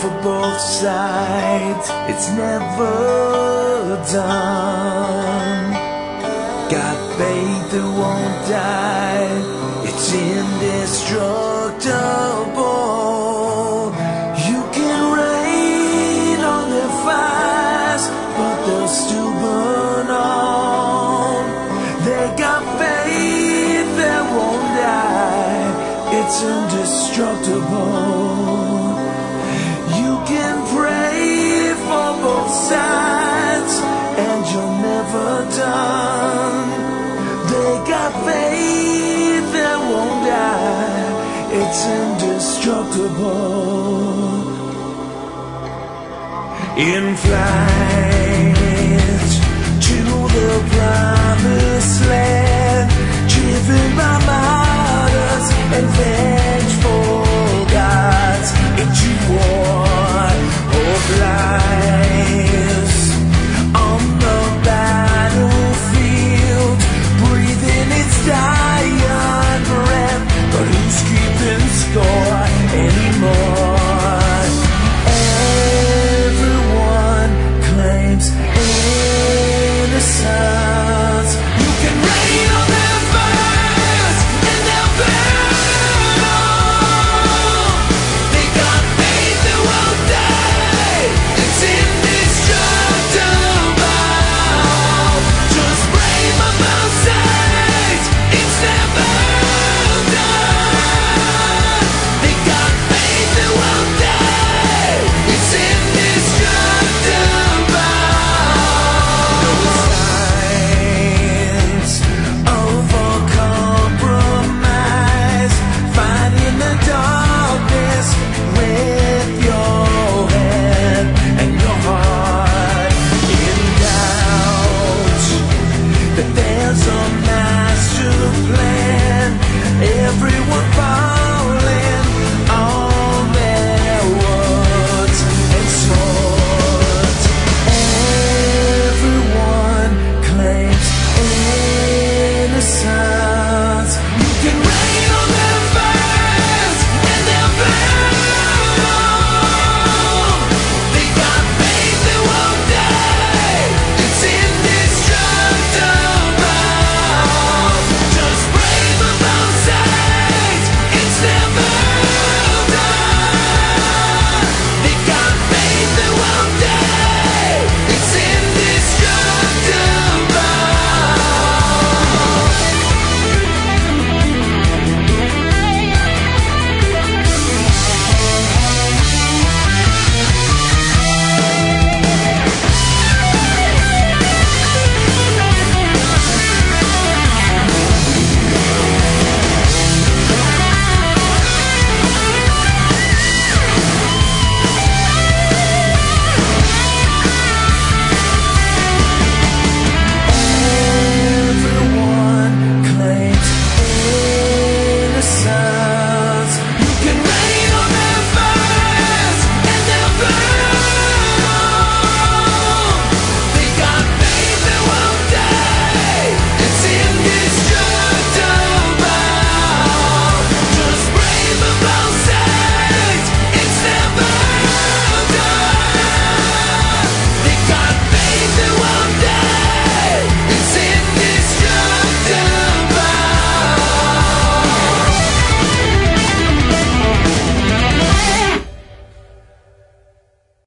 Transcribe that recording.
both sides, it's never done. Got faith that won't die, it's indestructible. You can rain on their fires, but they'll still burn on. They got faith that won't die, it's indestructible. You can pray for both sides, and you're never done. They got faith that won't die, it's indestructible. In flight to the promised land, driven by martyrs and vengeful gods, into war or flight.